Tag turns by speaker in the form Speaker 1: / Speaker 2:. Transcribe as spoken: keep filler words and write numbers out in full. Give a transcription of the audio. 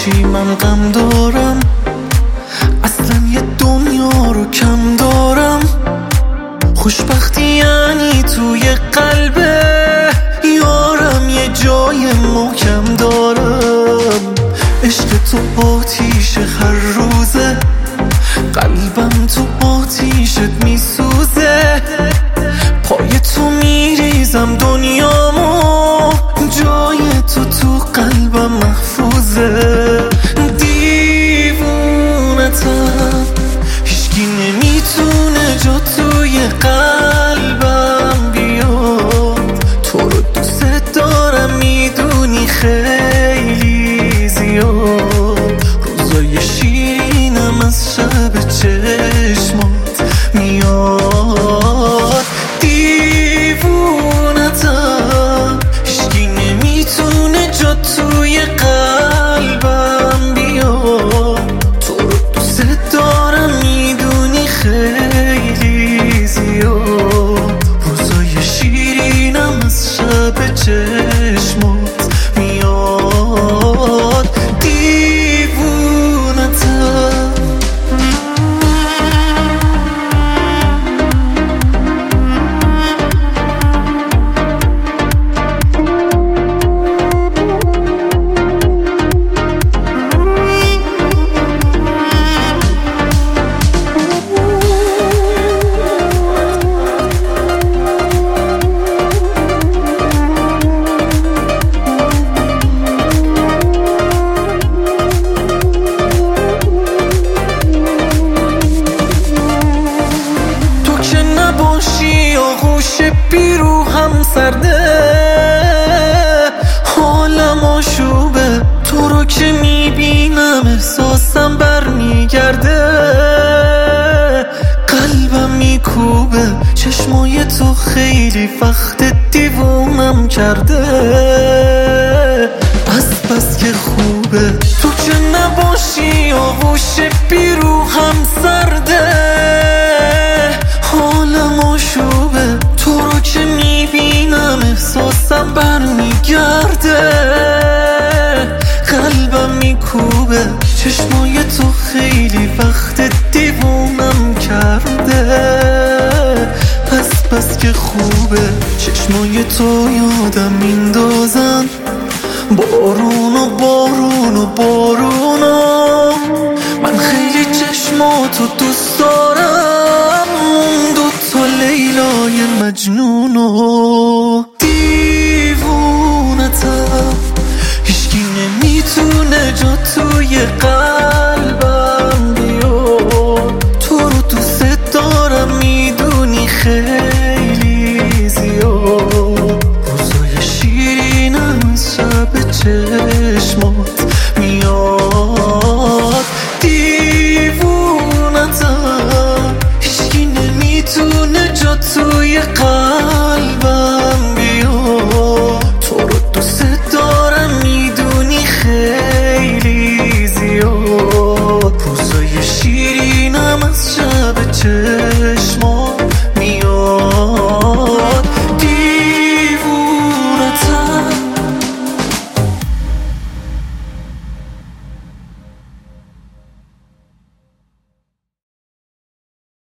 Speaker 1: باشی من غم دارم، اصلا یه دنیا رو کم دارم. خوشبختی یعنی توی قلبه یارم یه جای محکم دارم. عشق تو آتیش هر روزه، قلبم تو آتیشت میسوزه. پای تو میریزم دنیامو، جای تو تو قلبم محفوظه. دیوونتم هیچکی نمیتونه جا توی قلبم بیاد. تو رو دوست دارم میدونی خیلی زیاد. روزای شیرینم از شب چشمات میاد. دیوونتم هیچکی نمیتونه جا توی قلبم بیاد. تو رو دوست دارم میدونی خیلی زیاد. روزای شیرینم از شب چشمات میاد. دیوونتم آغوش پیرو هم سرده، حالم آشوبه. تو رو که میبینم احساسم برمیگرده. قلبم میکوبه، چشمای تو خیلی وقت دیوونم کرده. از بس که خوبه تو که نباشی آغوش پیرو هم سرده. حالم آشوبه، تو رو که میبینم احساسم برمیگرده. قلبم میکوبه، چشمای تو خیلی وقت دیوونم کرده. پس پس که خوبه چشمای تو یادم میندازن. بارون و بارون و بارون و من خیلی چشماتو دوست دارم. دو تا لیلای مجنون